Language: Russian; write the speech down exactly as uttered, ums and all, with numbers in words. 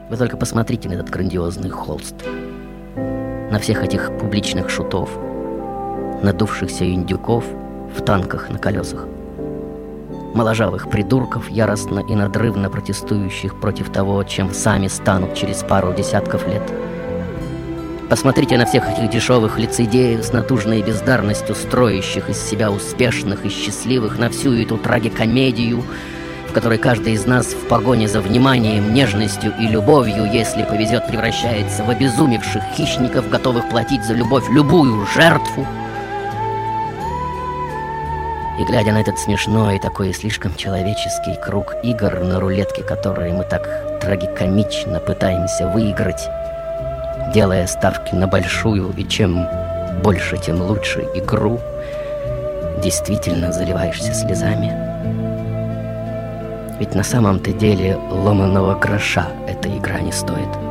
Вы только посмотрите на этот грандиозный холст, на всех этих публичных шутов, надувшихся индюков в танках на колесах, моложавых придурков, яростно и надрывно протестующих против того, чем сами станут через пару десятков лет. Посмотрите на всех этих дешевых лицедеев с натужной бездарностью, строящих из себя успешных и счастливых, на всю эту трагикомедию, в которой каждый из нас в погоне за вниманием, нежностью и любовью, если повезет, превращается в обезумевших хищников, готовых платить за любовь любую жертву. И глядя на этот смешной и такой слишком человеческий круг игр на рулетке, которые мы так трагикомично пытаемся выиграть, делая ставки на большую и чем больше, тем лучше игру, действительно заливаешься слезами. Ведь на самом-то деле ломаного гроша эта игра не стоит.